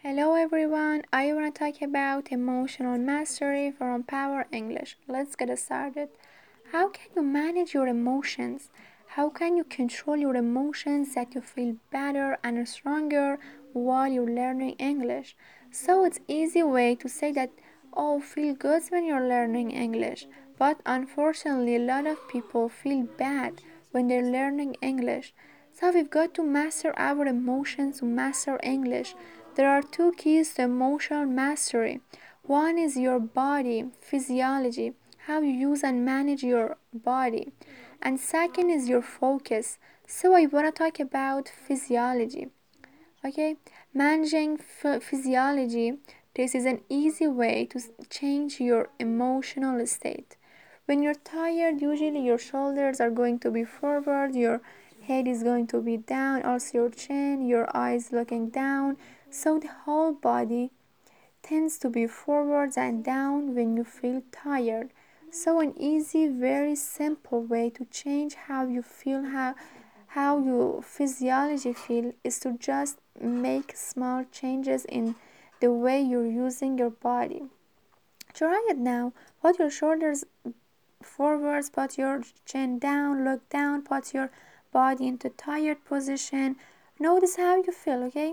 Hello everyone, I want to talk about emotional mastery from Power English. Let's get started. How can you manage your emotions? How can you control your emotions that you feel better and stronger while you're learning English? So it's easy way to say that feel good when you're learning English. But unfortunately, a lot of people feel bad when they're learning English. So we've got to master our emotions to master English. There are two keys to emotional mastery. One is your body, physiology, how you use and manage your body. And second is your focus. So I want to talk about physiology. Okay, managing physiology. This is an easy way to change your emotional state. When you're tired, usually your shoulders are going to be forward, your head is going to be down, also your chin, your eyes looking down. So the whole body tends to be forwards and down when you feel tired. So an easy, very simple way to change how you feel, how your physiology feel is to just make small changes in the way you're using your body. Try it now. Put your shoulders forwards, put your chin down, look down, put your body into tired position. Notice how you feel, okay?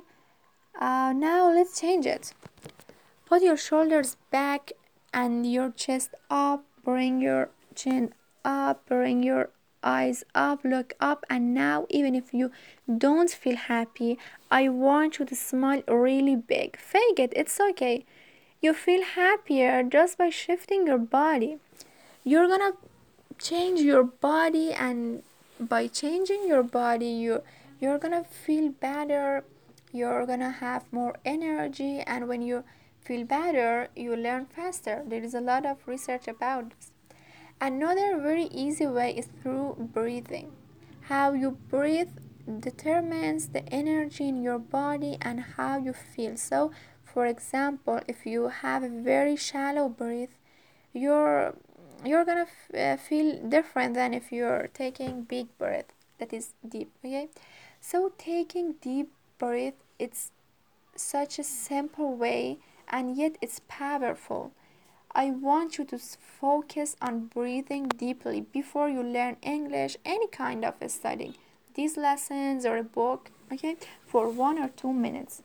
Now let's change it. Put your shoulders back and your chest up. Bring your chin up. Bring your eyes up. Look up. And now, even if you don't feel happy, I want you to smile really big. Fake it. It's okay. You feel happier just by shifting your body. You're gonna change your body, and by changing your body, you're gonna feel better. You're gonna have more energy, and when you feel better, you learn faster. There is a lot of research about this. Another very easy way is through breathing. How you breathe determines the energy in your body and how you feel. So for example, if you have a very shallow breath, you're you're gonna feel different than if you're taking big breath that is deep. Okay, so taking deep breath, it's such a simple way, and yet it's powerful. I want you to focus on breathing deeply before you learn English, any kind of studying these lessons or a book, okay, for 1 or 2 minutes.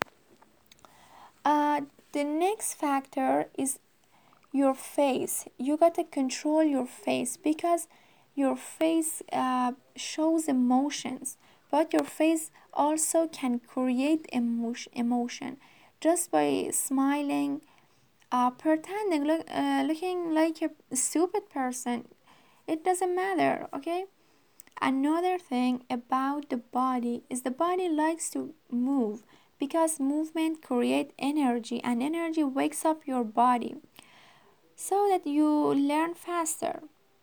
uh, the next factor is your face. You gotta control your face because your face shows emotions, but your face also can create emotion just by smiling, pretending, looking like a stupid person. It doesn't matter, okay? Another thing about the body is the body likes to move because movement creates energy, and energy wakes up your body so that you learn faster.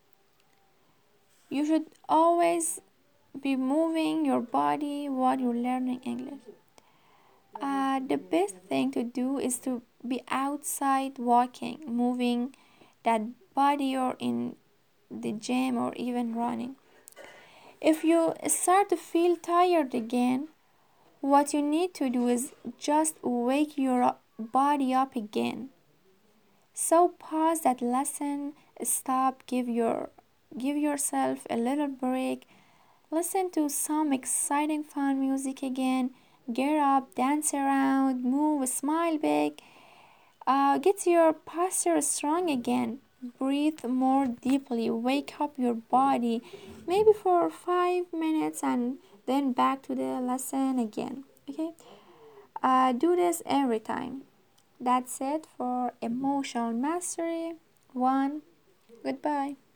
You should always be moving your body while you're learning English. The best thing to do is to be outside walking, moving that body, or in the gym, or even running. If you start to feel tired again, what you need to do is just wake your body up again. So pause that lesson, stop, give yourself a little break, listen to some exciting fun music again, get up, dance around, move, smile big, get your posture strong again. Breathe more deeply, wake up your body, maybe for 5 minutes, and then back to the lesson again. Okay, do this every time. That's it for emotional mastery 1. Goodbye.